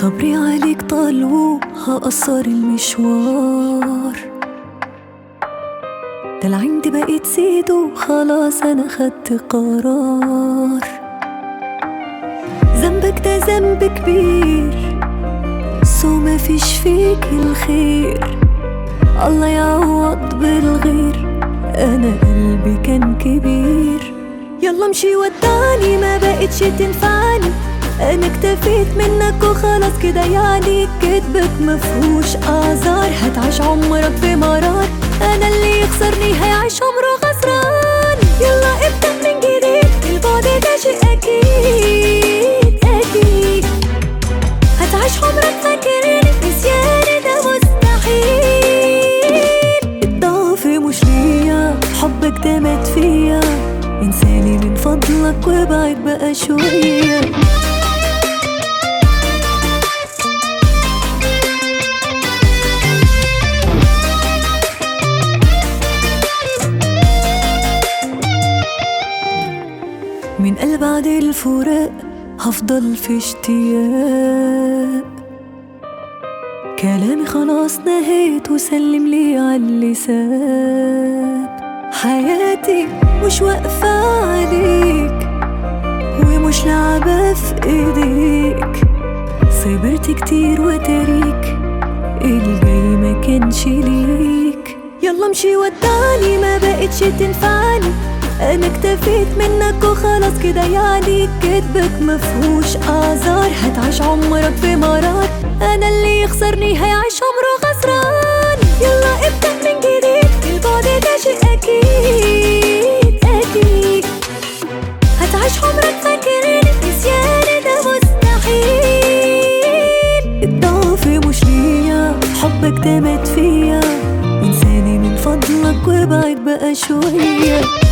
صبري عليك طال وهقصر المشوار، ده العند بقيت زيد وخلاص انا خدت قرار. ذنبك ده ذنب كبير سو مفيش فيك الخير، الله يعوض بالغير، انا قلبي كان كبير. يلا امشي ودعني ما بقتش تنفعني، انا اكتفيت منك وخلاص كده، يعني كدبك مفهوش اعذار. هتعيش عمرك في مرار، انا اللي يخسرني هيعيش عمره خسران. يلا ابدأ من جديد، البعد ده شيء اكيد اكيد. هتعيش عمرك فاكرني، نسياني ده مستحيل. الضعف مش ليا، حبك ده مات فيا، انساني من فضلك وابعد بقى شوية. من قلب بعد الفراق هفضل في اشتياق، كلامي خلاص نهيت وسلم لي عاللي ساب. حياتي مش واقفة عليك ومش لعبة في ايديك، صبرت كتير وتاريك الجاي ما كانش ليك. يلا امشي ودعني ما بقتش تنفعني، انا اكتفيت منك وخلاص كده، يعني كدبك مفهوش اعذار. هتعيش عمرك في مرار، انا اللي يخسرني هيعيش عمره خسران. يلا ابدأ من جديد، البعد ده شيء اكيد اكيد. هتعيش عمرك فاكرني، نسياني ده مستحيل. الضعف مش ليا، حبك ده مات فيا، انساني من فضلك وابعد بقى شوية.